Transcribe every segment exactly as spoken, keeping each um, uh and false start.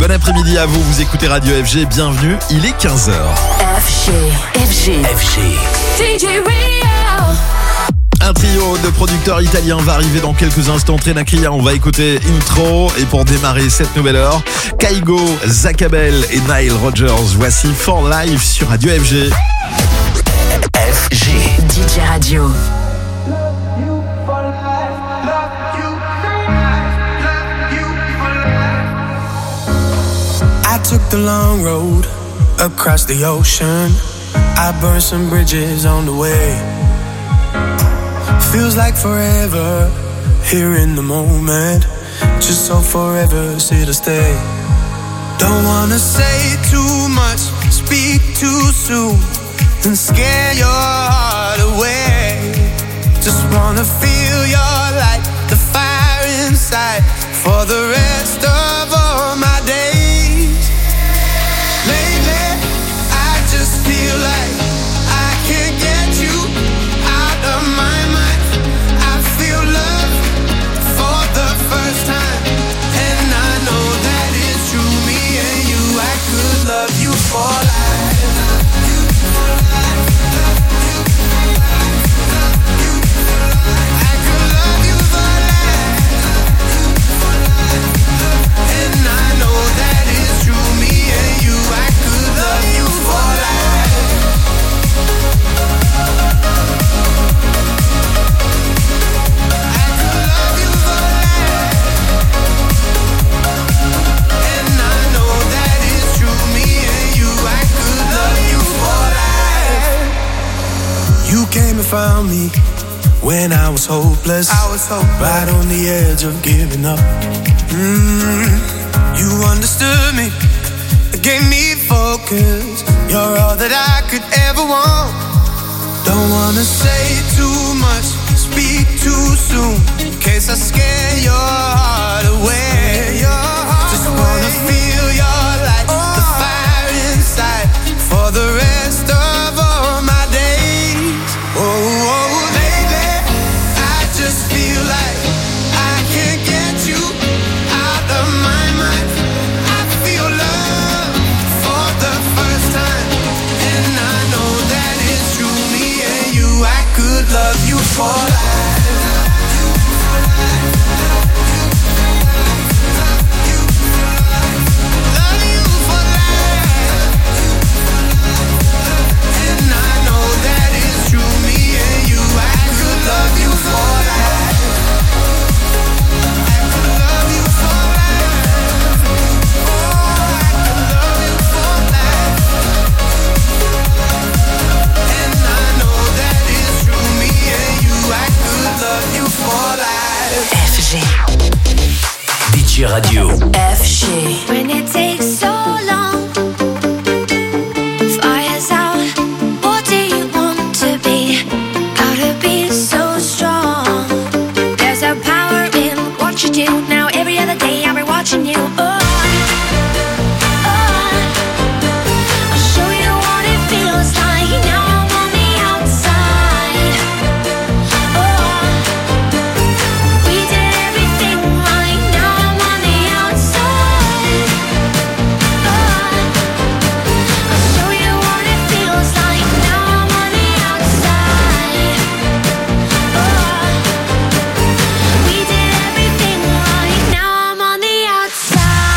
bon après-midi à vous, vous écoutez Radio F G, bienvenue, il est quinze heures. F G, F G, F G. D J Radio. Un trio de producteurs italiens va arriver dans quelques instants. Très Nakria, on va écouter Intro. Et pour démarrer cette nouvelle heure, Kaigo, Zakabel et Nile Rodgers. Voici For Life sur Radio F G. F G. D J Radio. I took the long road across the ocean. I burned some bridges on the way. Feels like forever here in the moment. Just so forever's here to stay. Don't wanna say too much, speak too soon, and scare your heart away. Just wanna feel your light, the fire inside, for the rest of all my days. Lately, I just feel like I can't get you out of my mind. I feel love for the first time, and I know that it's true. Me and you, I could love you for life. Came and found me when I was hopeless. I was hopeless, right on the edge of giving up. Mm, you understood me, gave me focus. You're all that I could ever want. Don't wanna say too much, speak too soon, in case I scare your heart away. Your heart Just away. Wanna feel your light, oh. The fire inside, for the rest of all my days. Oh, oh, baby, I just feel like I can't get you out of my mind. I feel love for the first time, and I know that it's true. Me and you, I could love you for life. Love you for life, and I know that it's true. Me and you, I could love you for life. I could love you for life. Oh, I could love you for life. And I know that it's true. Me and you, I could love you for life. F G. D J Radio. F G. When it takes so long, fire's out. What do you want to be? Gotta be so strong. There's a power in what you do. Now every other day I'll be watching you. Oh, oh. I'll show you what it feels like. Now I'm on the outside. Oh, we did everything right. Now I'm on the outside. Oh, I'll show you what it feels like. Now I'm on the outside. Oh, we did everything right. Now I'm on the outside.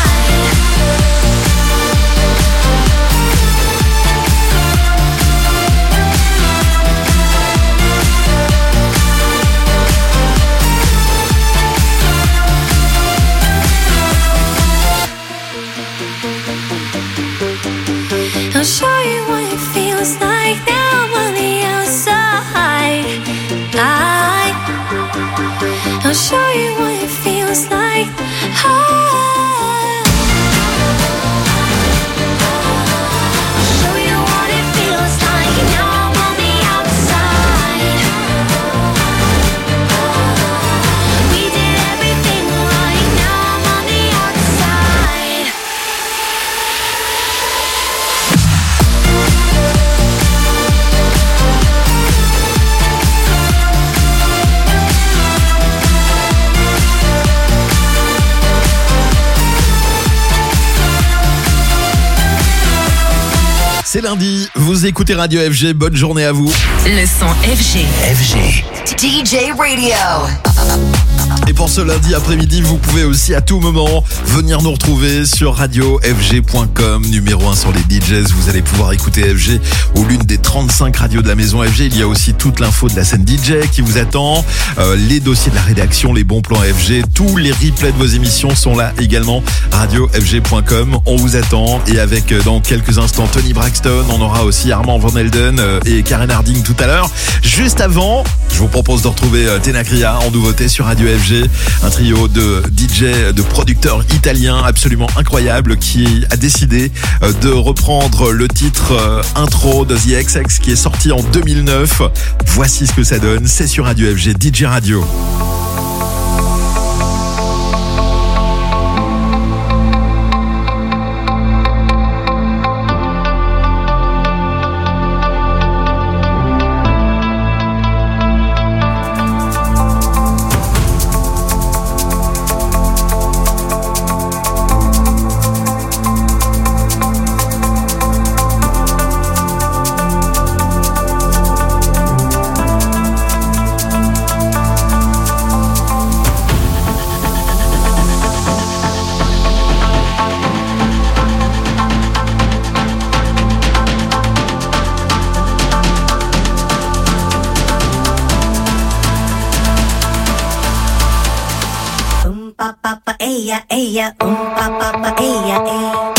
C'est lundi, vous écoutez Radio F G, bonne journée à vous. Le son F G. F G. D J Radio. Et pour ce lundi après-midi, vous pouvez aussi à tout moment venir nous retrouver sur radio f g point com, numéro un sur les D Js. Vous allez pouvoir écouter F G ou l'une des trente-cinq radios de la maison F G. Il y a aussi toute l'info de la scène D J qui vous attend, euh, les dossiers de la rédaction, les bons plans F G, tous les replays de vos émissions sont là également, radio f g point com. On vous attend et avec euh, dans quelques instants Tony Braxton, on aura aussi Armand Van Helden euh, et Karen Harding tout à l'heure. Juste avant, je vous propose de retrouver euh, Tenacria en nouveauté sur Radio F G, un trio de D J, de producteurs italiens absolument incroyable qui a décidé euh, de reprendre le titre euh, intro de The X X qui est sorti en deux mille neuf. Voici ce que ça donne, c'est sur Radio F G, D J Radio. Ella, ella, um, pa, pa, pa, ella, eh.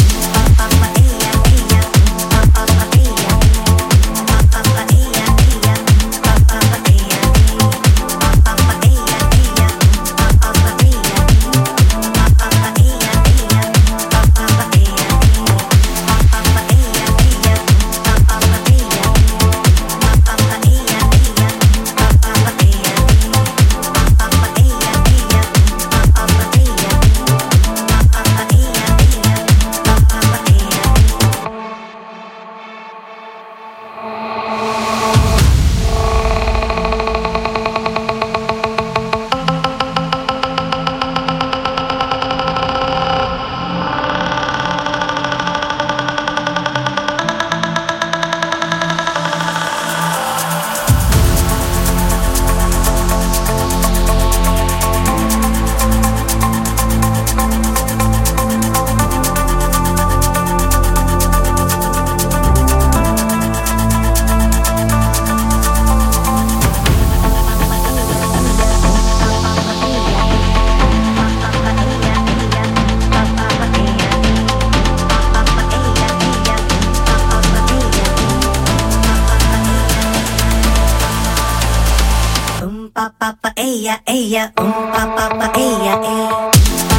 Ella, ella, um, pa, pa, pa, ella, eh.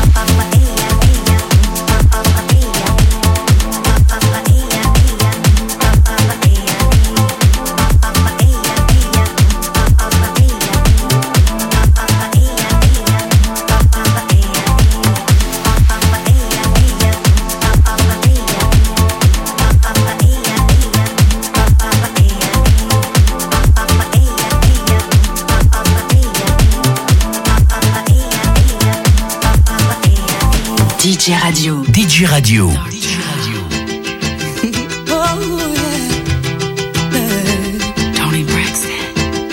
D J Radio. D J Radio. D J Radio. Oh, yeah. Tony Braxton.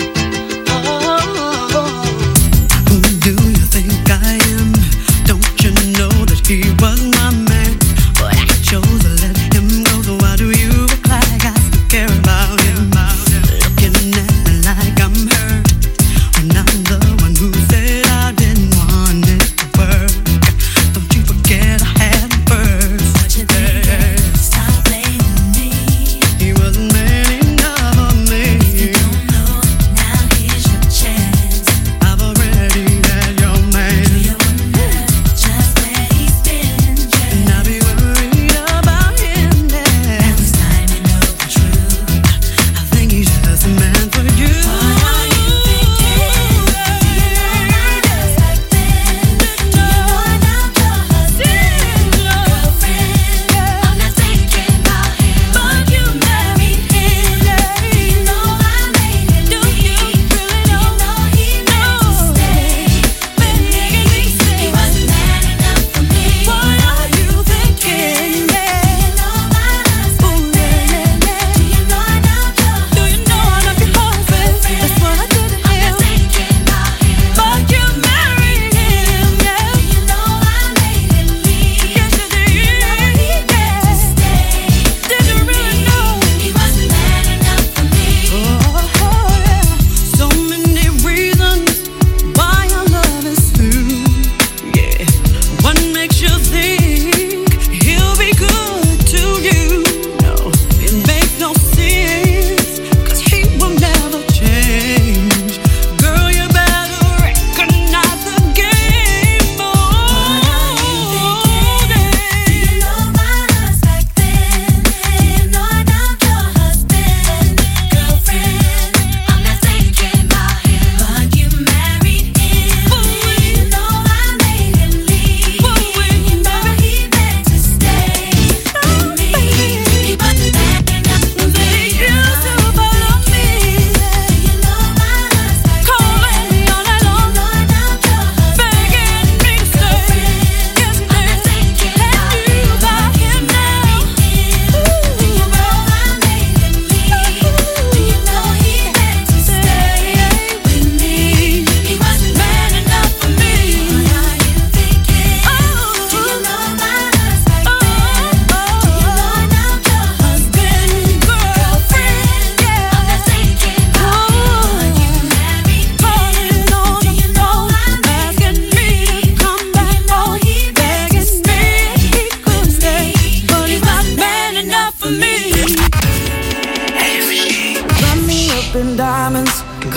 Oh, who do you think I am? Don't you know that he was my man? But I chose to let him go, so why do you act like I still care about him? Looking at me like I'm hurt when I'm the one who said I didn't want it to work. Don't you forget I had him first. What you think? Stop blaming me. He wasn't man enough for me. If you don't know, now here's your chance. I've already had your man. Do you wonder just where he's been? And I'll be worried about him.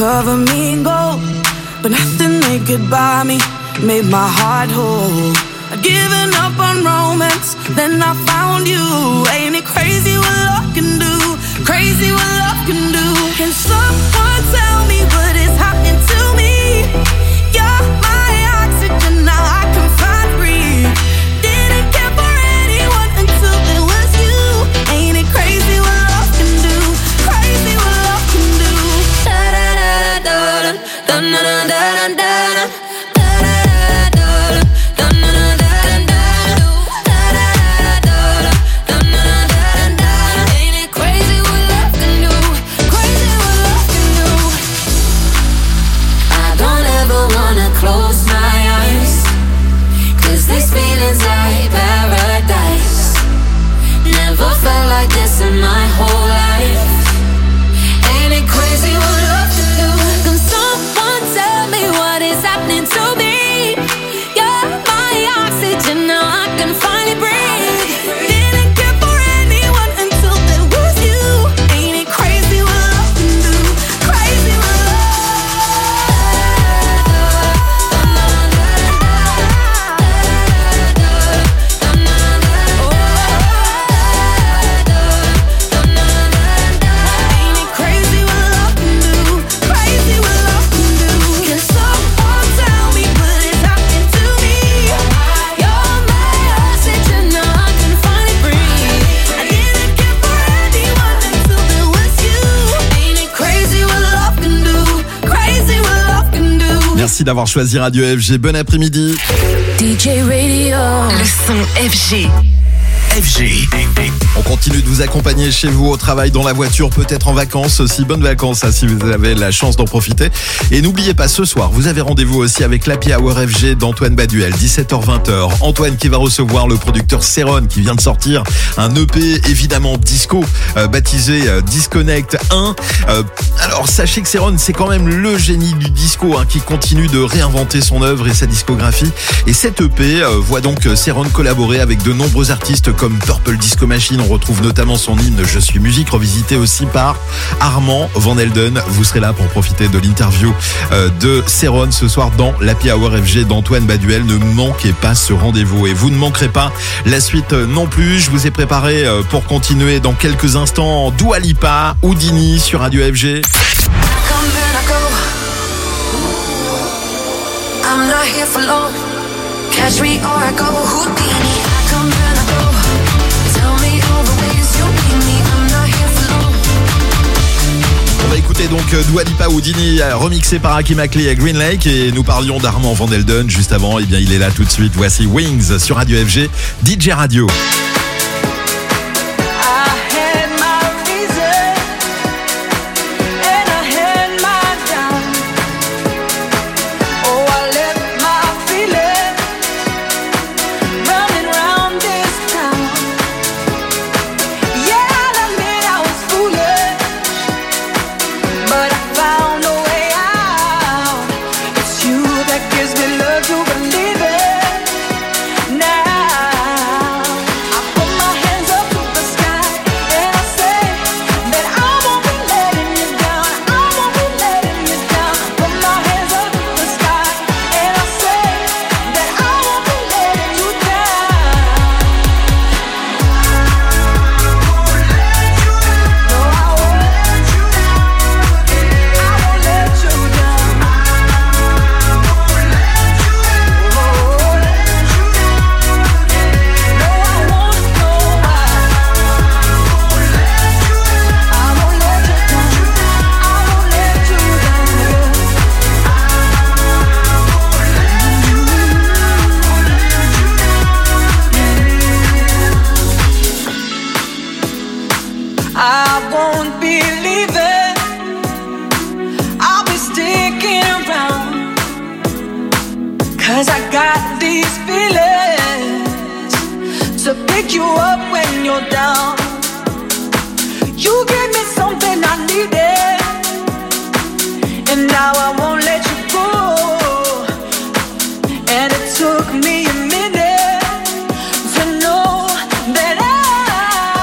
cover me in gold, but nothing they could buy me made my heart whole. I'd given up on romance, then I found you. Ain't it crazy what love can do? Crazy what love can do. Can someone tell me what is happening to me? You're my oxygen, now I can find breathe. Didn't care for anyone until it was you. Ain't it crazy what love can do? Crazy what love can do. Da da da da da da da da da da. Close my eyes, 'cause these feelings like paradise. Never felt like this in my whole life. Ain't it crazy what love can do? Can someone tell me what is happening to me? You're my oxygen, now I can finally breathe. Didn't care for anyone until there was you. Ain't it crazy what love can do? Crazy what love. Merci d'avoir choisi Radio F G. Bon après-midi. D J Radio. Le son F G. F G. On continue de vous accompagner chez vous, au travail, dans la voiture, peut-être en vacances aussi. Bonnes vacances hein, si vous avez la chance d'en profiter. Et n'oubliez pas, ce soir, vous avez rendez-vous aussi avec l'Happy Hour F G d'Antoine Baduel, dix-sept heures vingt. Antoine qui va recevoir le producteur Céron qui vient de sortir un E P évidemment disco euh, baptisé euh, Disconnect un. Euh, alors sachez que Céron, c'est quand même le génie du disco hein, qui continue de réinventer son œuvre et sa discographie. Et cet E P euh, voit donc Céron collaborer avec de nombreux artistes comme Purple Disco Machine. On retrouve notamment son hymne Je suis musique, revisité aussi par Armand Van Helden. Vous serez là pour profiter de l'interview euh, de Céron ce soir dans l'Happy Hour F G d'Antoine Baduel. Ne manquez pas ce rendez-vous et vous ne manquerez pas la suite non plus. Je vous ai préparé euh, pour continuer dans quelques instants Dua Lipa, Houdini sur Radio F G. I'm not here for long. Catch me or I go Houdini. I come and I go. Tell me all the ways you need me. I'm not here for long. On va écouter donc Dua Lipa, Houdini remixé par Hakim Akli et Green Lake, et nous parlions d'Armand Van Helden juste avant. Et bien il est là tout de suite. Voici Wings sur Radio F G, D J Radio.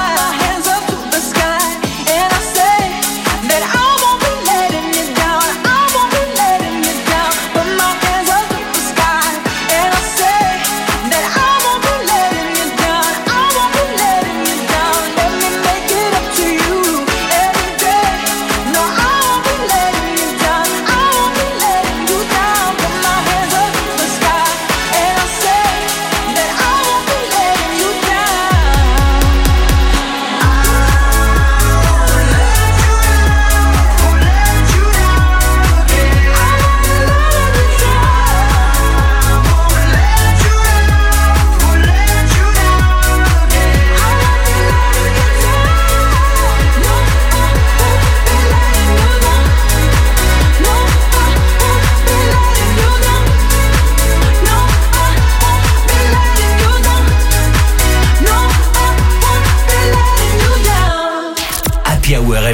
That I won't be letting you down.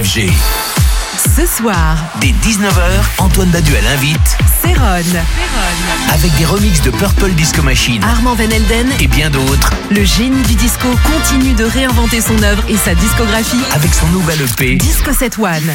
F G. Ce soir, Dès dix-neuf heures, Antoine Baduel invite Céron, avec des remixes de Purple Disco Machine Armand Van Helden, et bien d'autres le génie du disco continue de réinventer son œuvre et sa discographie. avec son nouvel E P. Disco sept One.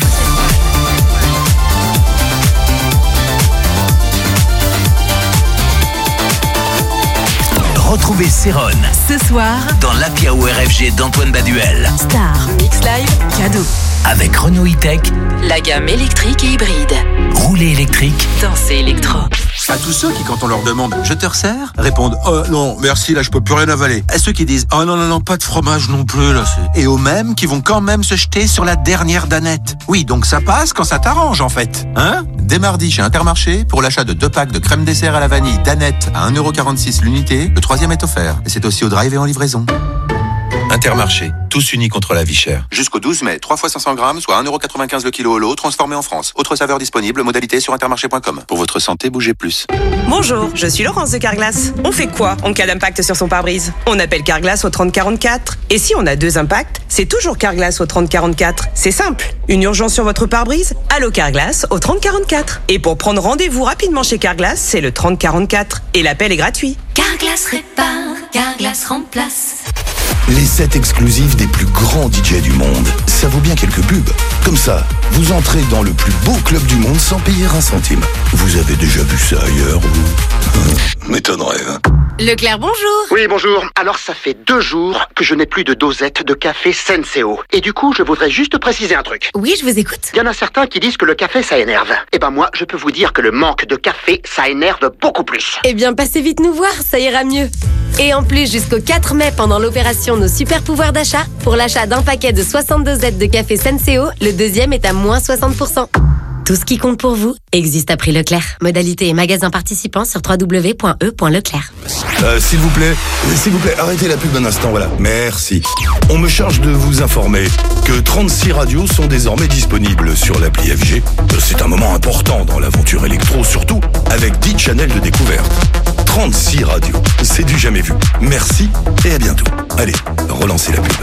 Retrouvez Céron Ce soir, dans l'Happy Hour F G d'Antoine Baduel Star, Mix Live, cadeau. avec Renault E-Tech, La gamme électrique et hybride. roulé électrique. Danser électro. À tous ceux qui, quand on leur demande « Je te resserre ?» répondent « Oh non, merci, là je peux plus rien avaler ». À ceux qui disent « Oh non, non, non, pas de fromage non plus, là c'est... » Et aux mêmes qui vont quand même se jeter sur la dernière danette. Oui, donc ça passe quand ça t'arrange en fait. Hein ? Dès mardi chez Intermarché, pour l'achat de deux packs de crème dessert à la vanille danette à un euro quarante-six l'unité, le troisième est offert. Et c'est aussi au drive et en livraison. Intermarché, tous unis contre la vie chère. Jusqu'au douze mai, trois fois cinq cents grammes, soit un euro quatre-vingt-quinze le kilo au lot, transformé en France. Autre saveur disponible, modalité sur intermarché point com. Pour votre santé, bougez plus. Bonjour, je suis Laurence de Carglass. On fait quoi en cas d'impact sur son pare-brise ? On appelle Carglass au trente quarante-quatre. Et si on a deux impacts, c'est toujours Carglass au trente quarante-quatre. C'est simple. Une urgence sur votre pare-brise ? Allô Carglass au trente quarante-quatre. Et pour prendre rendez-vous rapidement chez Carglass, c'est le trente quarante-quatre. Et l'appel est gratuit. Carglass répare, Carglass remplace. Les sets exclusifs des plus grands D J du monde. Ça vaut bien quelques pubs. Comme ça, vous entrez dans le plus beau club du monde sans payer un centime. Vous avez déjà vu ça ailleurs, vous ? M'étonnerait, hein. Leclerc, bonjour. Oui, bonjour. Alors, ça fait deux jours que je n'ai plus de dosette de café Senseo. Et du coup, je voudrais juste préciser un truc. Oui, je vous écoute. Il y en a certains qui disent que le café, ça énerve. Eh ben moi, je peux vous dire que le manque de café, ça énerve beaucoup plus. Eh bien, passez vite nous voir, ça ira mieux. Et en plus, jusqu'au quatre mai, pendant l'opération Nos Super Pouvoirs d'achat, pour l'achat d'un paquet de soixante-deux dosettes de café Senseo, le deuxième est à moins soixante pour cent. Tout ce qui compte pour vous existe à prix Leclerc. Modalité et magasin participants sur w w w point e point leclerc. Euh, s'il vous plaît, euh, s'il vous plaît, arrêtez la pub un instant, voilà. Merci. On me charge de vous informer que trente-six radios sont désormais disponibles sur l'appli F G. Euh, C'est un moment important dans l'aventure électro, surtout avec dix channels de découverte. trente-six radios, c'est du jamais vu. Merci et à bientôt. Allez, relancez la pub.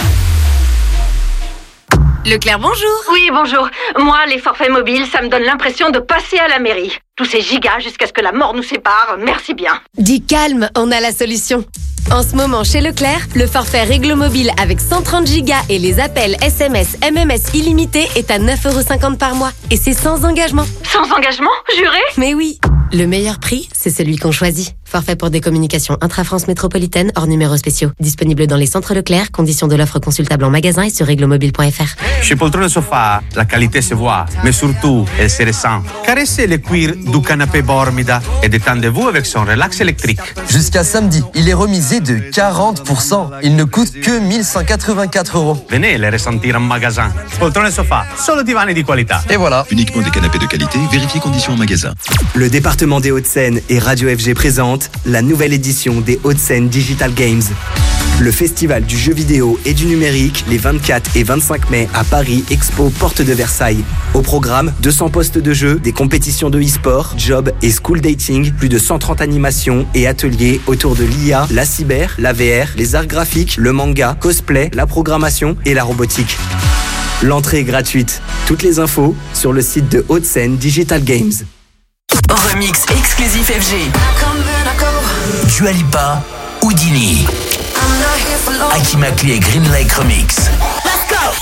Leclerc, bonjour. Oui, bonjour. Moi, les forfaits mobiles, ça me donne l'impression de passer à la mairie. Tous ces gigas jusqu'à ce que la mort nous sépare, merci bien. Dis calme, on a la solution. En ce moment, chez Leclerc, le forfait Réglo Mobile avec cent trente gigas et les appels S M S, M M S illimités est à neuf euros cinquante par mois. Et c'est sans engagement. Sans engagement, juré ? Mais oui. Le meilleur prix, c'est celui qu'on choisit. Forfait pour des communications intra-France métropolitaine hors numéros spéciaux. Disponible dans les centres Leclerc. Conditions de l'offre consultable en magasin et sur reglomobile point f r. Chez Poltrone Sofa, la qualité se voit, mais surtout, elle se ressent. Caressez le cuir du canapé Bormida et détendez-vous avec son relax électrique. Jusqu'à samedi, il est remisé de quarante pour cent. Il ne coûte que mille cent quatre-vingt-quatre euros. Venez le ressentir en magasin. Poltrone Sofa, solo divani di qualità. Et voilà. Uniquement des canapés de qualité, vérifiez conditions en magasin. Le département des Hauts-de-Seine et Radio F G présente la nouvelle édition des Hauts-de-Seine Digital Games. Le festival du jeu vidéo et du numérique les vingt-quatre et vingt-cinq mai à Paris Expo Porte de Versailles. Au programme, deux cents postes de jeu, des compétitions de e-sport, job et school dating, plus de cent trente animations et ateliers autour de l'I A, la cyber, la V R, les arts graphiques, le manga, cosplay, la programmation et la robotique. L'entrée est gratuite. Toutes les infos sur le site de Hauts-de-Seine Digital Games. Remix exclusif F G. Dua Lipa, Houdini. Hakim Akli et Green Lake Remix. Let's go.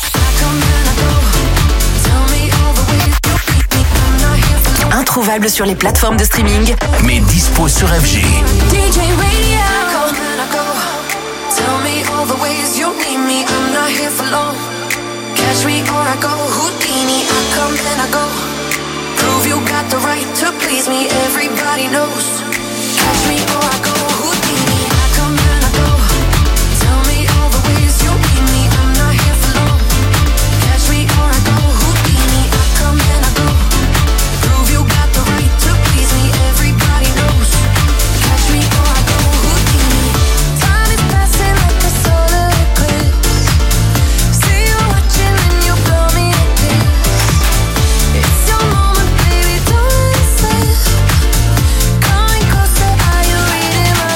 Introuvable sur les plateformes de streaming, mais dispo sur F G. D J Radio. Tell me all the ways you need me. I'm not here for long. Catch me or I go Houdini. I come and I go. Prove you got the right to please me. Everybody knows. Catch me or I go Houdini. I come and I go. Tell me all the ways you need me. I'm not here for long. Catch me or I go Houdini. I come and I go. Prove you got the right to please me. Everybody knows. Catch me or I go Houdini. Time is passing like a solar eclipse. See you watching and you blow me to bits. It's your moment, baby, don't resist. Coming closer, are you reading my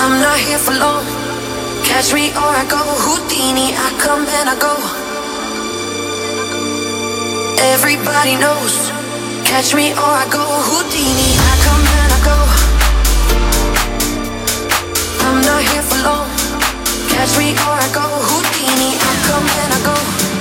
I'm not here for long. Catch me or I go Houdini. I come and I go. Everybody knows. Catch me or I go Houdini. I come and I go. I'm not here for long. Catch me or I go Houdini. I come and I go.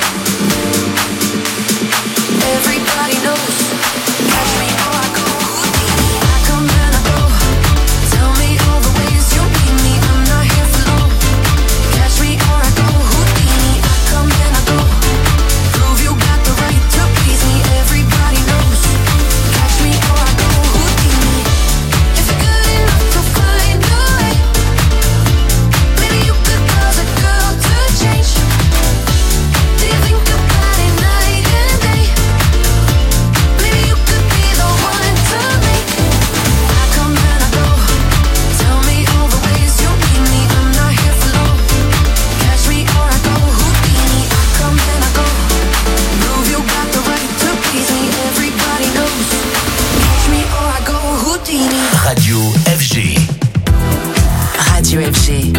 Everybody knows. Catch me or I go Houdini. I come and I go. Tell me all the ways you need me. I'm not here for long. Catch me or I go Houdini. I come and I go. Prove you got the right to please me. Everybody knows. Catch me or I go Houdini. If you're good enough to find a way, maybe you could cause a girl to change. Do you think about it night and day? Maybe you could be the one to me. I come and I go. Tell me all the ways you need me. I'm not here for long. Catch me or I go Houdini. I come and I go. Prove you got the right to please me. Everybody knows. Catch me or I go Houdini. Radio F G. Radio F G.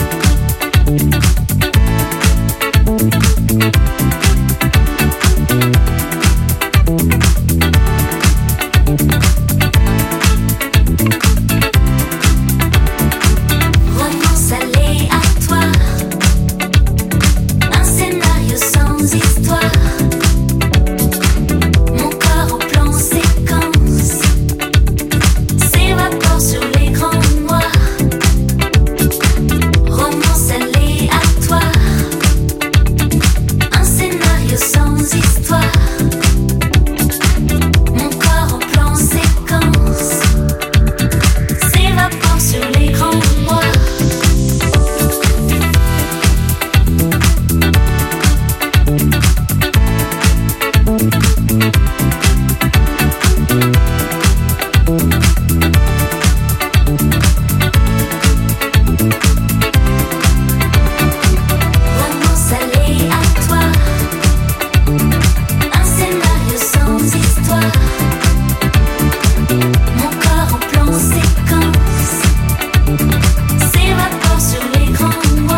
Romance aléatoire. Un scénario sans histoire. Mon corps au plan séquence s'évapore sur l'écran noir. Romance aléatoire. Un scénario sans histoire. Mon corps au plan séquence s'évapore sur l'écran noir. Romance aléatoire. Un scénario sans histoire. Mon corps en plan séquence s'évapore sur l'écran noir.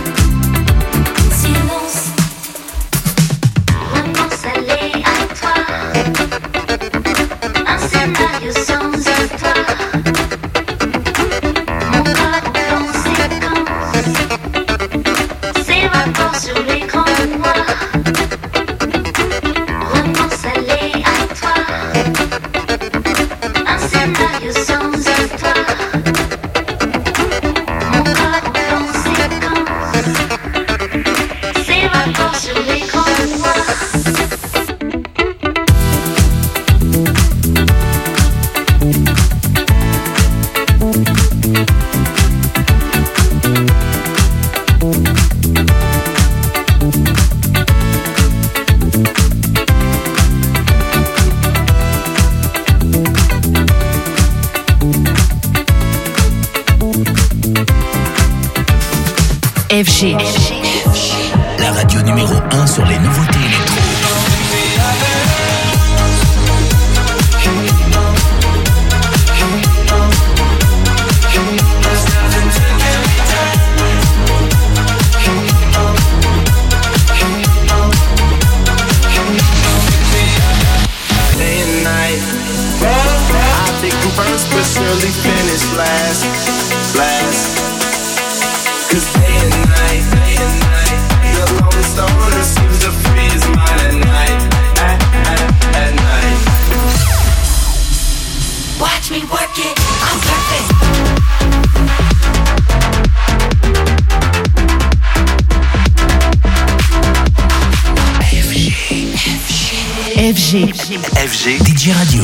Silence. Romance aléatoire. Un scénario sans histoire. Mon corps en plan séquence s'évapore sur l'écran noir. Romance aléatoire. Un scénario sans histoire. Mon corps en plan séquence s'évapore sur l'écran noir. F G. La radio numéro un sur les nouveautés électro. Day and night. I think I'm first, but surely finish last. Last. Cause day and night, day and night, the lonely stoner seems to free his mind at night. At, at, at night. Watch me work it, I'm perfect. F G. F G D J Radio.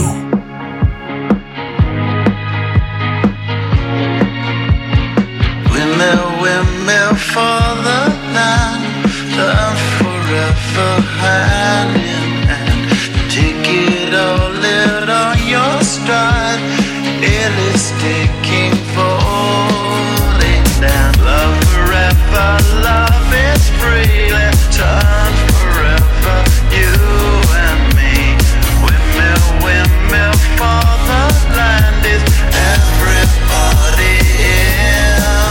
Windmill, windmill for the land, turn forever hand in hand. Take it all, live on your stride. It is taking, falling down. Love forever, love is free. Let's turn forever, you and me. Windmill, windmill for the land. Is everybody in?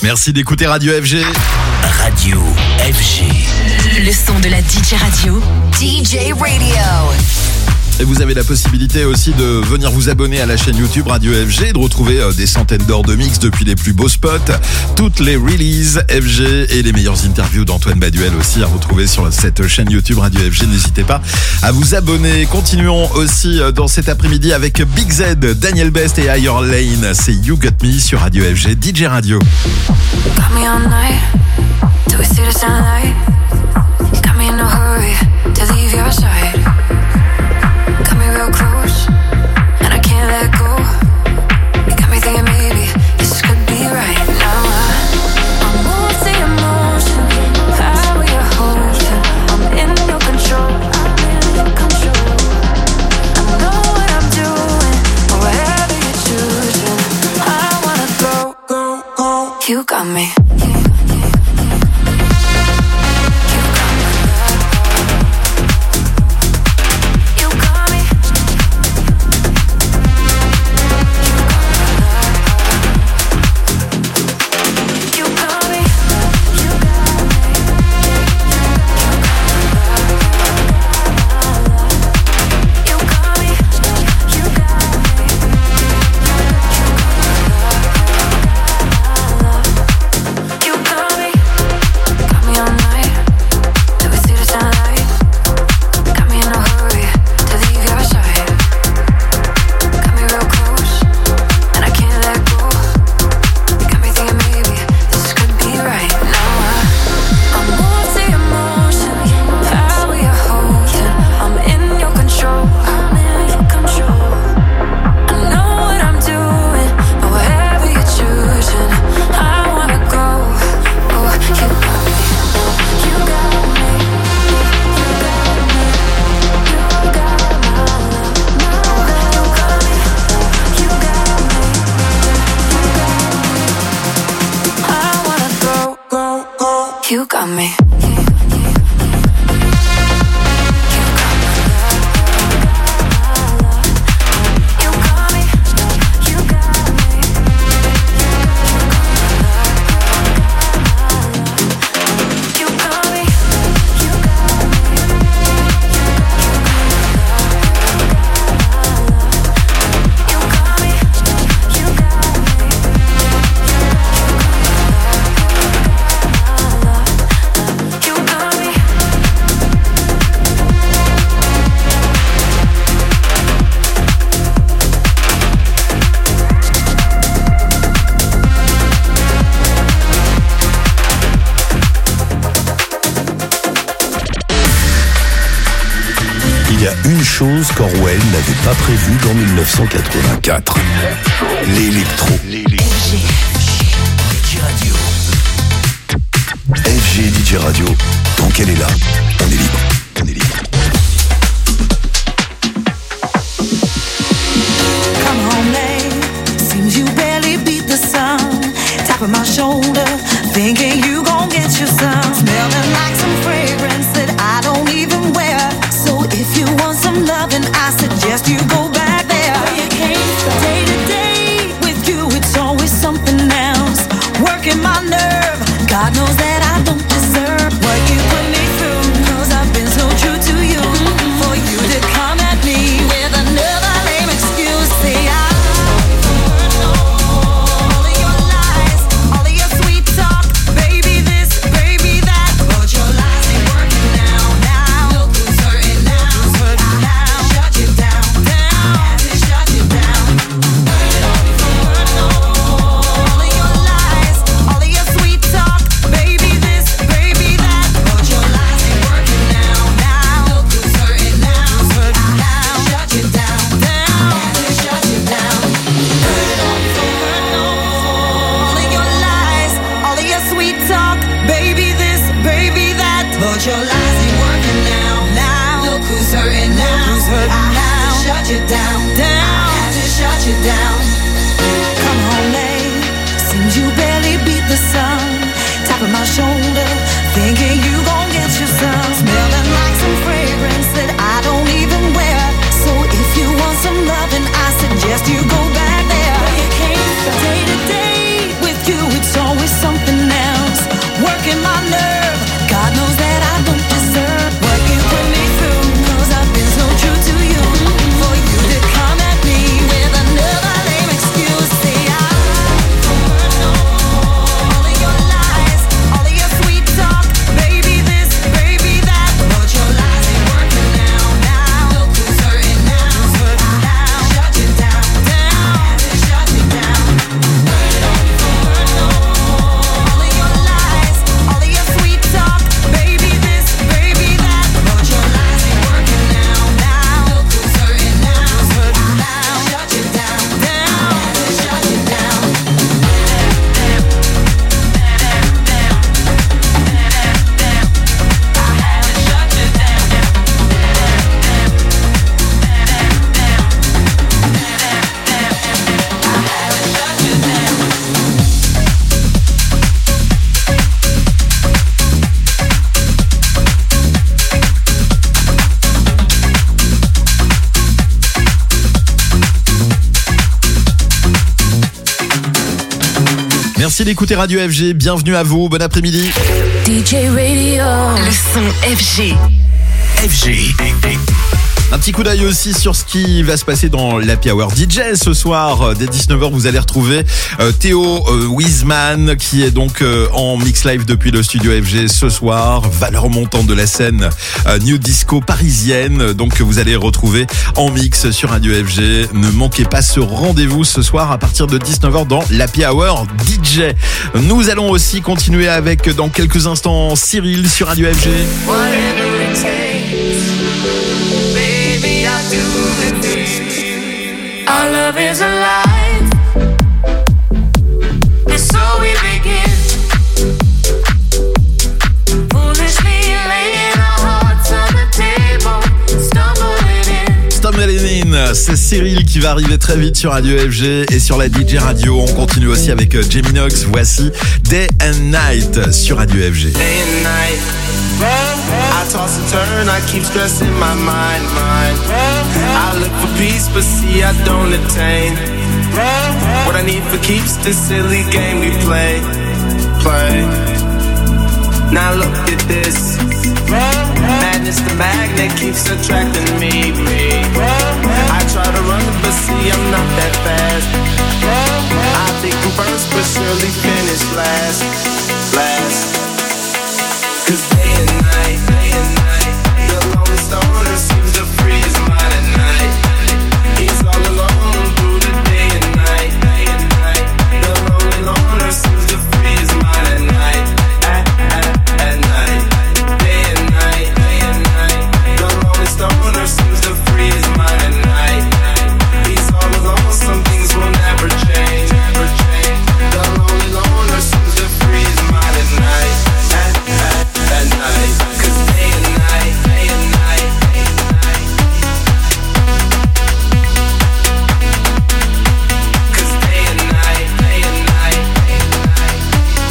Merci d'écouter Radio F G. Radio F G. Le son de la D J radio. D J Radio. Et vous avez la possibilité aussi de venir vous abonner à la chaîne YouTube Radio F G et de retrouver des centaines d'heures de mix depuis les plus beaux spots, toutes les releases F G et les meilleures interviews d'Antoine Baduel aussi à retrouver sur cette chaîne YouTube Radio F G. N'hésitez pas à vous abonner. Continuons aussi dans cet après-midi avec Big Z, Daniel Best et Higher Lane. C'est You Got Me sur Radio F G, D J Radio. Got me all night, till we see the sunlight. You got me in a hurry to leave your side. Got me real close, and I can't let go. You got me thinking maybe this could be right now. I'm moved to emotion, how you're holding. I'm in your control, I'm in your control. I know what I'm doing, or whatever you're choosing. I wanna go, go, go. You got me. You got me. Une chose qu'Orwell n'avait pas prévue en mille neuf cent quatre-vingt-quatre. L'électro. F G Radio. F G D J Radio. Tant qu'elle est là, on est libre. On est libre. Come home late, seems you barely beat the sun. Tap on my shoulder, thinking you gon' get your some. Smelling like some fragrance that I don't even wear. So if you want some loving, I suggest you go back there. Where you came from. Day to day with you, it's always something else. Working my nerve, God knows that I don't deserve what you put me through. Cause I've been so true to you. For you to come at me with another lame excuse. Say I your lies ain't working now. Now, look who's hurting now. Look who's hurting I now. Had to shut you down. Down. I had to shut you down. Come home late, seems you barely beat the sun. Tapping my shoulder, thinking you gon' get your some. Smelling like some fragrance that I don't even wear. So if you want some loving, I suggest you go back there. Where you came from. Day to day with you, it's always something. Merci d'écouter Radio F G. Bienvenue à vous. Bon après-midi. D J Radio. Le son F G. F G. Un petit coup d'œil aussi sur ce qui va se passer dans l'Happy Hour D J ce soir. Dès dix-neuf heures, vous allez retrouver euh, Théo euh, Wiseman qui est donc euh, en mix live depuis le studio F G ce soir. Valeur montante de la scène euh, New Disco parisienne. Donc vous allez retrouver en mix sur Radio F G. Ne manquez pas ce rendez-vous ce soir à partir de dix-neuf heures dans l'Happy Hour D J. Nous allons aussi continuer avec dans quelques instants Cyril sur Radio F G. Our love is alive, and so we begin. Foolishly laying our hearts on the table, stumbling in. Stumbling in, c'est Cyril qui va arriver très vite sur Radio F G et sur la D J Radio. On continue aussi avec Geminox. Voici Day and Night sur Radio F G. Day and night, I toss and turn, I keep stressing my mind, mind. I look for peace, but see I don't attain. What I need for keeps this silly game we play, play. Now look at this. Madness, the magnet keeps attracting me, me. I try to run, but see I'm not that fast. I think I'm first, but surely finish last, last. Cause day and night, day and night, the lonely stoner seems to free his mind at night. He's all alone through the day and night, day and night. The lonely loner seems to free his mind at night, at, at, at night. Day and night, day and night, the lonely stoner seems to free his mind at night. He's all alone, some things will never change, never change. The lonely loner seems to free his mind at night, at, at, at night. Cause day and night, day and night, day and night. Cause day and night, day and night, day and night.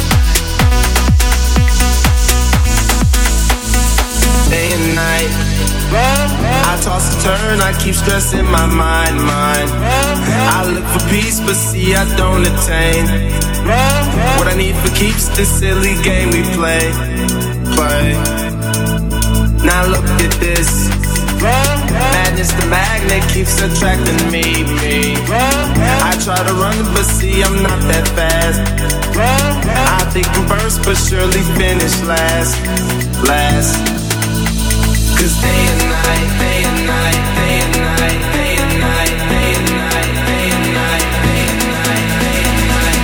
Day and night, I toss and turn, I keep stressing my mind, mind. I look for peace, but see I don't attain. What I need for keeps this silly game we play, play. Now look at this. Madness, the magnet keeps attracting me, me. I try to run, but see I'm not that fast. I think I'm first, but surely finish last, last. Cause day and night, day and night, day and night, day and night, day and night, day and night, day and night, day and night.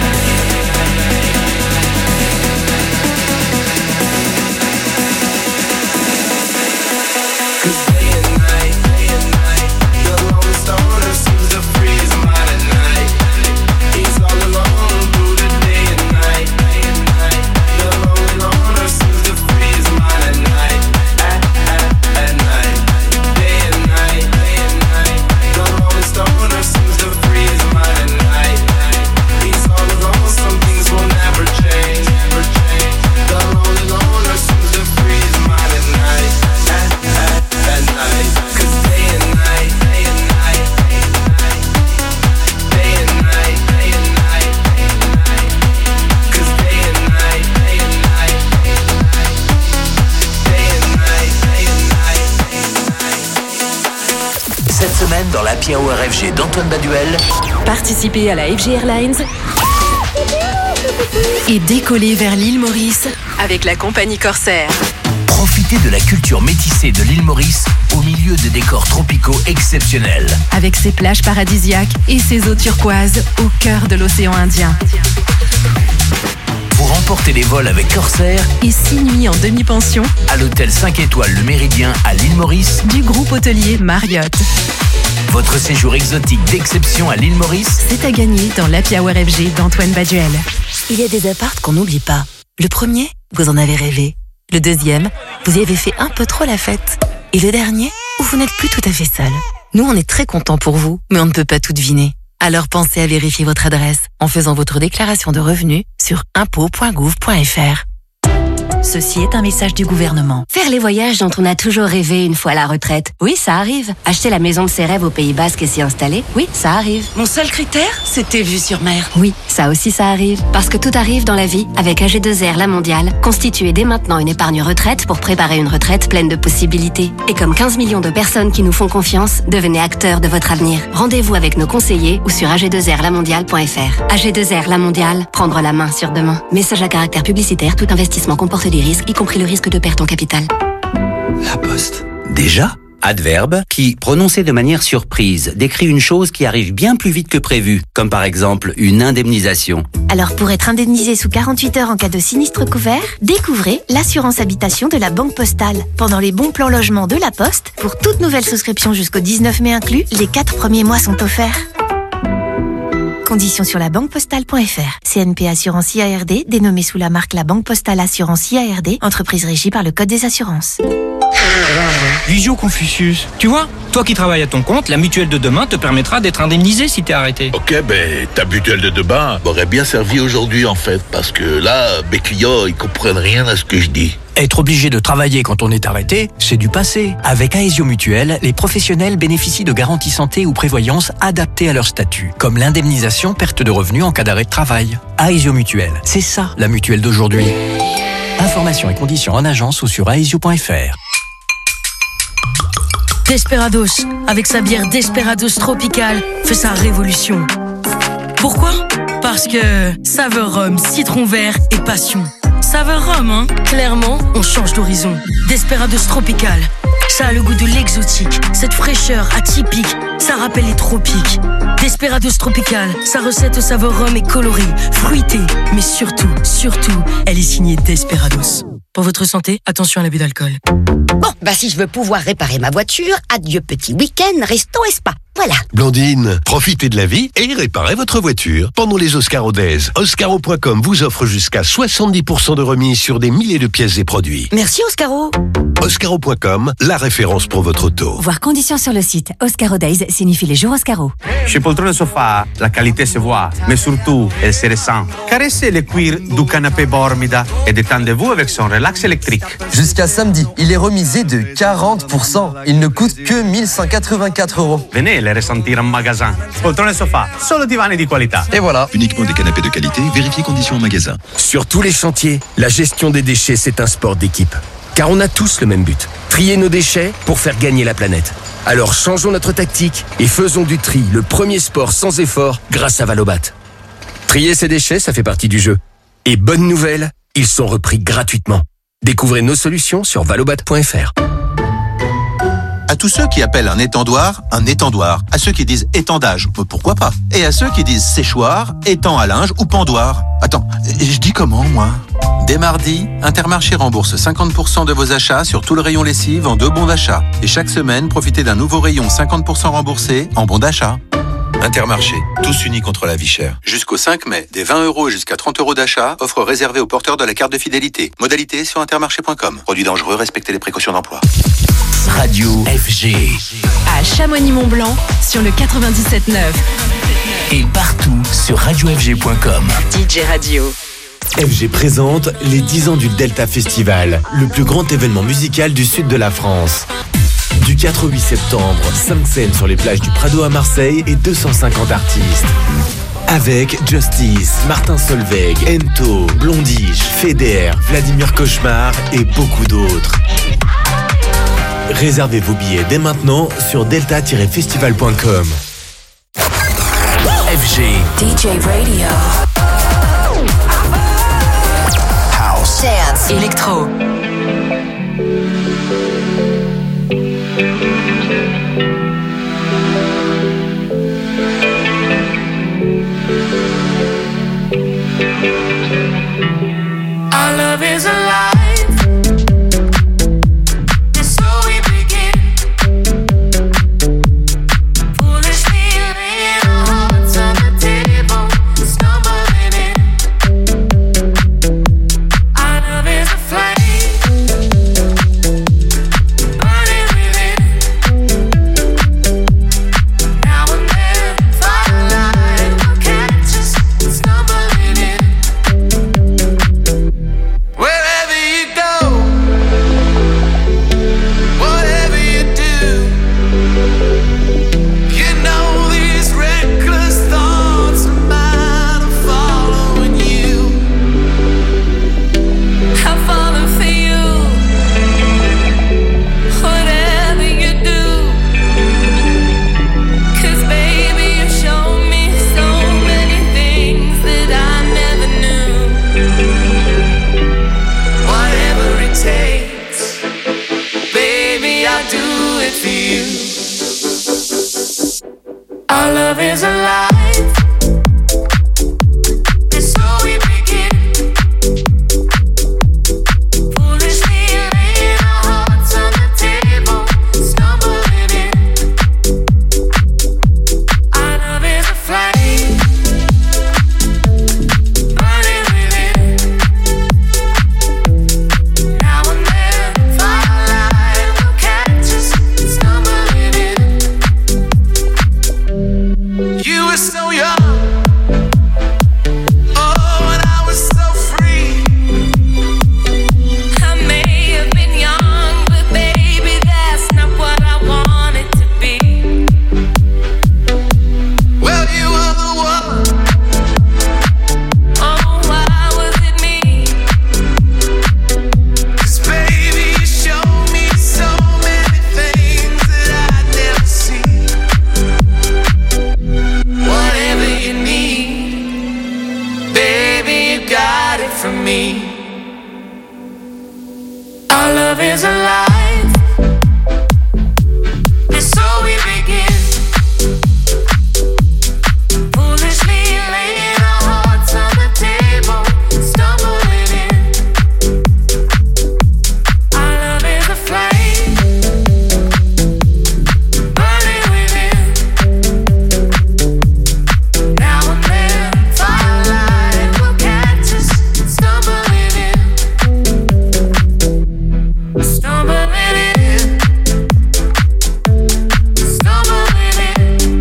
Cause day and night, day and night, the lonely stoner seems to free his mind at night. He's all alone through the day and night, day and night. The lonely loner seems to free his mind at night, at, at, at night. Day and night, day and night, the lonely stoner seems to free his mind at night. He's all alone, some things will never change, never change. The lonely loner seems to free his mind at night, at, at, at night. Cause day and night, day and night, day and night. Day and night, day and night, day and night. Cause day and night, day and night, day and night. Day and night, day and night, day and night. Cette semaine, dans l'Happy Hour F G d'Antoine Baduel, Participez à la F G Airlines et décollez vers l'île Maurice avec la compagnie Corsair. profitez de la culture métissée de l'île Maurice au milieu de décors tropicaux exceptionnels. Avec ses plages paradisiaques et ses eaux turquoises au cœur de l'océan Indien. Vous remportez les vols avec Corsair Et six nuits en demi-pension à l'hôtel cinq étoiles Le Méridien à l'île Maurice du groupe hôtelier Marriott. Votre séjour exotique d'exception à l'île Maurice, C'est à gagner dans l'Happy Hour F G d'Antoine Baduel. Il y a des apparts qu'on n'oublie pas. Le premier, vous en avez rêvé. Le deuxième, vous y avez fait un peu trop la fête. Et le dernier, où vous n'êtes plus tout à fait seul. Nous, on est très contents pour vous, mais on ne peut pas tout deviner. Alors pensez à vérifier votre adresse en faisant votre déclaration de revenus sur impôts point gouv point fr. Ceci est un message du gouvernement. Faire les voyages dont on a toujours rêvé une fois à la retraite. Oui, ça arrive. Acheter la maison de ses rêves au Pays Basque et s'y installer. Oui, ça arrive. Mon seul critère, c'était vue sur mer. Oui, ça aussi ça arrive. Parce que tout arrive dans la vie avec A G deux R La Mondiale. Constituez dès maintenant une épargne retraite pour préparer une retraite pleine de possibilités. Et comme quinze millions de personnes qui nous font confiance, devenez acteurs de votre avenir. Rendez-vous avec nos conseillers ou sur a g deux r la mondiale point f r. A G deux R La Mondiale, prendre la main sur demain. Message à caractère publicitaire, tout investissement comporte des risques, y compris le risque de perte en capital. La Poste. Déjà ? Adverbe qui, prononcé de manière surprise, décrit une chose qui arrive bien plus vite que prévu, comme par exemple une indemnisation. Alors pour être indemnisé sous quarante-huit heures en cas de sinistre couvert, découvrez l'assurance habitation de la Banque Postale. Pendant les bons plans logement de la Poste, pour toute nouvelle souscription jusqu'au dix-neuf mai inclus, les quatre premiers mois sont offerts. Conditions sur la banque postale point f r. C N P Assurance I A R D, dénommée sous la marque La Banque Postale Assurance I A R D, entreprise régie par le Code des assurances. Visio Confucius. Tu vois, toi qui travailles à ton compte, la mutuelle de demain te permettra d'être indemnisé si t'es arrêté. Ok, ben ta mutuelle de demain m'aurait bien servi aujourd'hui en fait, parce que là, mes clients, ils comprennent rien à ce que je dis. Être obligé de travailler quand on est arrêté, c'est du passé. Avec Aesio Mutuelle, les professionnels bénéficient de garanties santé ou prévoyance adaptées à leur statut, comme l'indemnisation perte de revenus en cas d'arrêt de travail. Aesio Mutuelle, c'est ça la mutuelle d'aujourd'hui. Informations et conditions en agence ou sur aesio point f r. Desperados, avec sa bière Desperados Tropical, fait sa révolution. Pourquoi ? Parce que saveur rhum, citron vert et passion. Saveur rhum, hein ? Clairement, on change d'horizon. Desperados Tropical, ça a le goût de l'exotique. Cette fraîcheur atypique, ça rappelle les tropiques. Desperados Tropical, sa recette au saveur rhum est colorée, fruitée, mais surtout, surtout, elle est signée Desperados. Pour votre santé, attention à l'abus d'alcool. Bon, bah si je veux pouvoir réparer ma voiture, adieu petit week-end, resto et spa. Voilà. Blondine, profitez de la vie et réparez votre voiture. Pendant les Oscaro Days, Oscaro point com vous offre jusqu'à soixante-dix pour cent de remise sur des milliers de pièces et produits. Merci Oscaro. Oscaro point com, la référence pour votre auto. Voir conditions sur le site. Oscaro Days signifie les jours Oscaro. Chez Poltrone Sofa, la qualité se voit, mais surtout, elle se ressent. Caressez le cuir du canapé Bormida et détendez-vous avec son relax électrique. Jusqu'à samedi, il est remisé de quarante pour cent. Il ne coûte que mille cent quatre-vingt-quatre euros. Venez les ressentir en magasin. Poltrone Sofa, solo divani di qualità. Et voilà. Uniquement des canapés de qualité, vérifiez conditions en magasin. Sur tous les chantiers, la gestion des déchets, c'est un sport d'équipe. Car on a tous le même but, trier nos déchets pour faire gagner la planète. Alors changeons notre tactique et faisons du tri le premier sport sans effort grâce à Valobat. Trier ses déchets, ça fait partie du jeu. Et bonne nouvelle, ils sont repris gratuitement. Découvrez nos solutions sur valobat point f r. À tous ceux qui appellent un étendoir un étendoir, à ceux qui disent étendage, pourquoi pas, et à ceux qui disent séchoir, étang à linge ou pendoir. Attends, je dis comment moi ? Dès mardi, Intermarché rembourse cinquante pour cent de vos achats sur tout le rayon lessive en deux bons d'achat. Et chaque semaine, profitez d'un nouveau rayon cinquante pour cent remboursé en bons d'achat. Intermarché, tous unis contre la vie chère. Jusqu'au cinq mai, des vingt euros jusqu'à trente euros d'achat, offre réservée aux porteurs de la carte de fidélité. Modalité sur intermarché point com. Produit dangereux, respectez les précautions d'emploi. Radio F G. À Chamonix-Mont-Blanc, sur le quatre-vingt-dix-sept neuf. Et partout sur radio f g point com. D J Radio. F G présente les dix ans du Delta Festival, le plus grand événement musical du sud de la France. Du quatre au huit septembre, cinq scènes sur les plages du Prado à Marseille et deux cent cinquante artistes. Avec Justice, Martin Solveig, Ento, Blondige, Feder, Vladimir Cauchemar et beaucoup d'autres. Réservez vos billets dès maintenant sur delta tiret festival point com. F G. D J Radio. House. Dance. Electro. Our love is alive. Flame love is alive. And so we begin. Foolishly laying our hearts on the table, stumbling in. Our love is a flame, burning within. Now and then, firelight will catch us, stumbling in. Stumbling in. Stumbling in.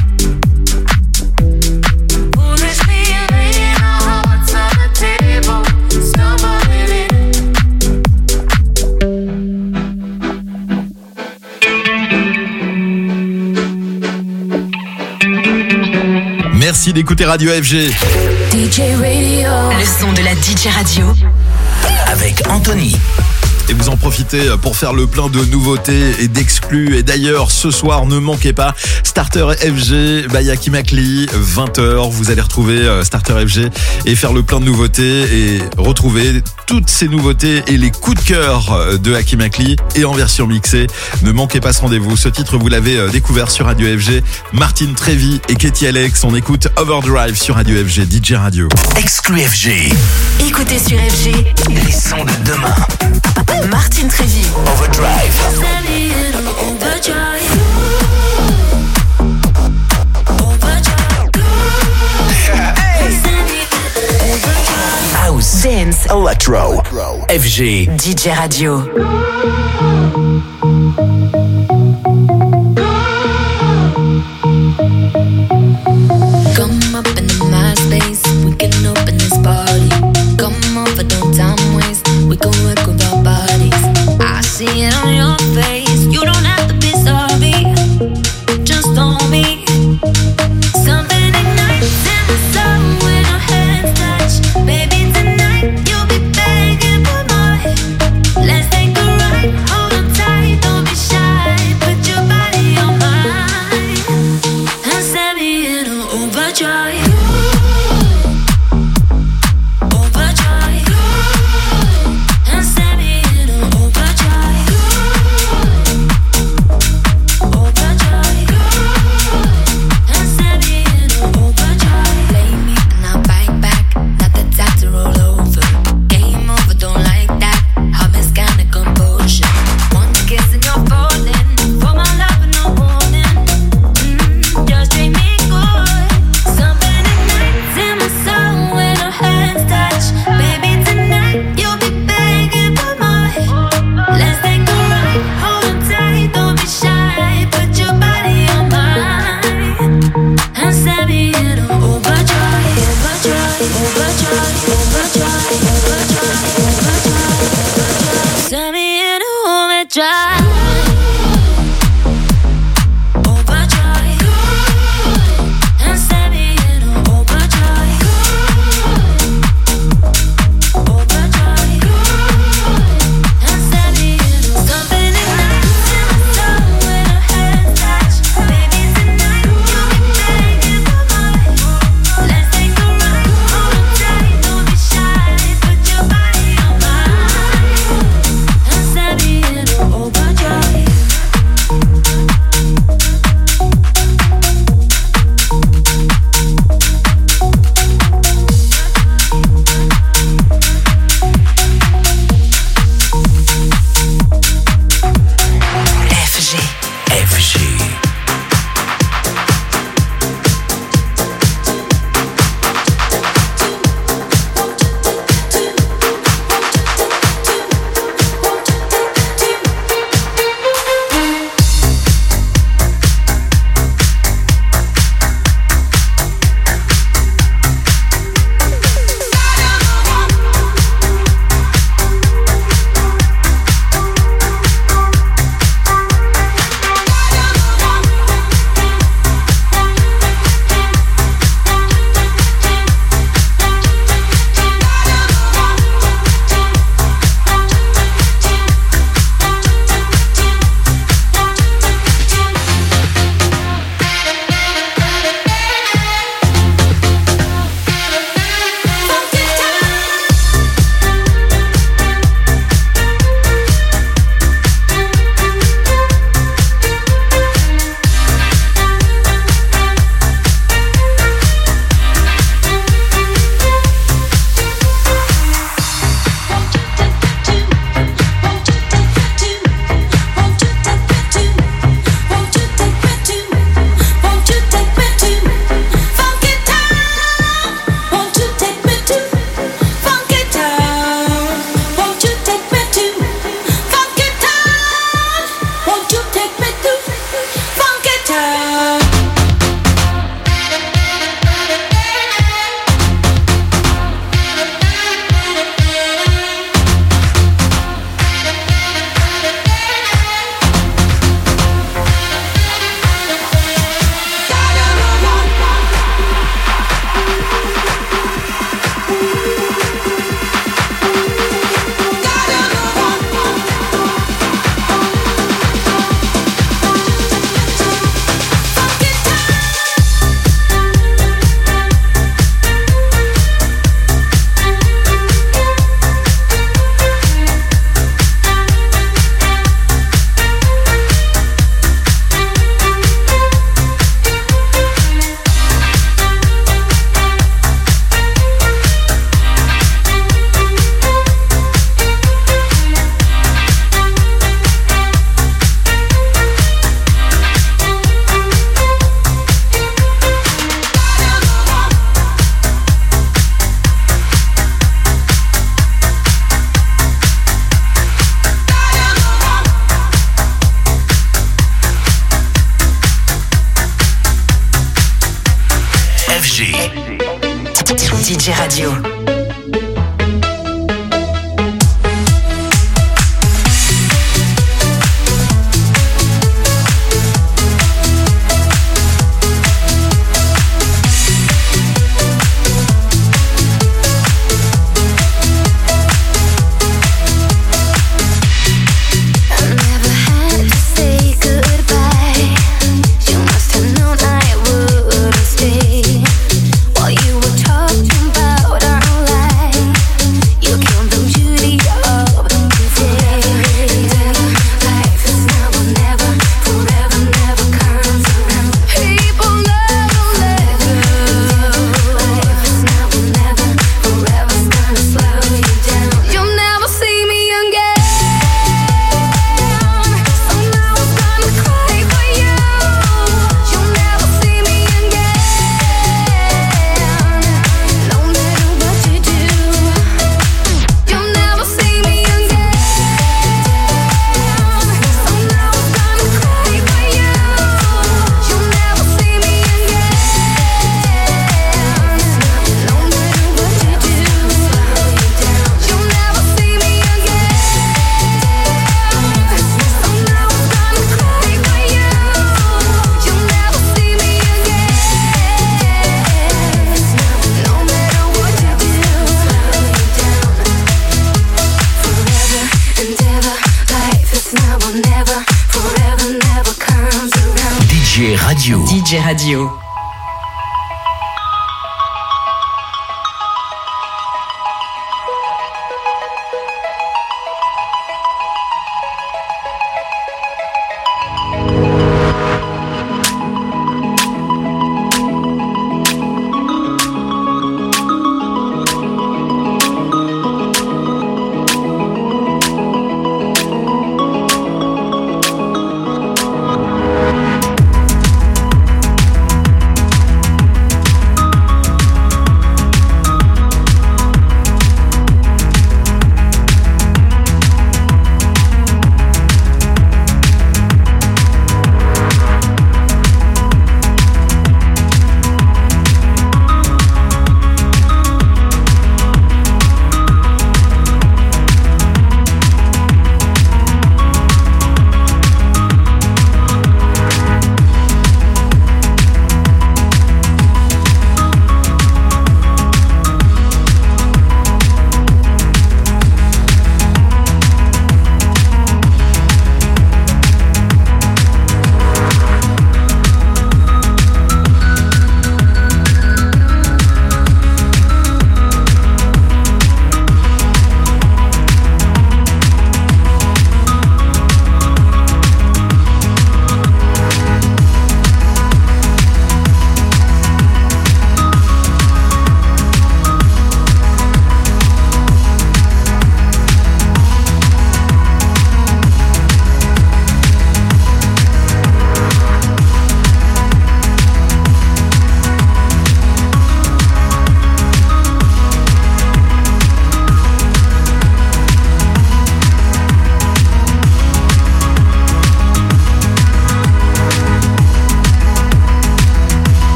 Foolishly laying our hearts on the table, stumbling in. Merci d'écouter Radio F G. D J Radio. Le son de la D J Radio. Avec Anthony. Et vous en profitez pour faire le plein de nouveautés et d'exclus. Et d'ailleurs, ce soir, ne manquez pas Starter F G by Aki Makli, vingt heures. Vous allez retrouver Starter F G et faire le plein de nouveautés et retrouver toutes ces nouveautés et les coups de cœur de Aki Makli et en version mixée. Ne manquez pas ce rendez-vous. Ce titre, vous l'avez découvert sur Radio F G. Martine Trévi et Katie Alex. On écoute Overdrive sur Radio F G, D J Radio. Exclu F G. Écoutez sur F G Les sons de demain. Martine Trévi. Overdrive. House, Dance, Electro, F G, D J Radio. Come up in my space, we can open this party. Come over, don't time waste, we can work with our bodies. I see it on your face, you don't have to be sorry, just on me. Something ignites in the sun when our hands touch. Baby, tonight you'll be begging for more. Let's take a ride, hold on tight, don't be shy. Put your body on mine and set me in an overdrive. Overdrive. And set me in an overdrive. Overdrive. And set me in an overdrive. Play me and I'll bite back, not the type to roll over. Game over, don't like that. Heart is kinda composure. One kiss and you're falling for my love and no warning. Mm, just treat me good. Something ignites in my soul when our hands touch. Baby, tonight you'll be begging for more. Let's take a ride, hold on tight, don't be shy. Put your body on mine and set me in an overdrive, overdrive, overdrive, overdrive, overdrive, overdrive. Set me in an overdrive. Overdrive. And set me in an overdrive. Overdrive. And set me in a something ignites in my soul when our hands touch. Baby, tonight you'll be begging for more. Let's take a ride, hold on tight, don't be shy. Put your body on mine and set me in an overdrive. D J Radio. D J Radio.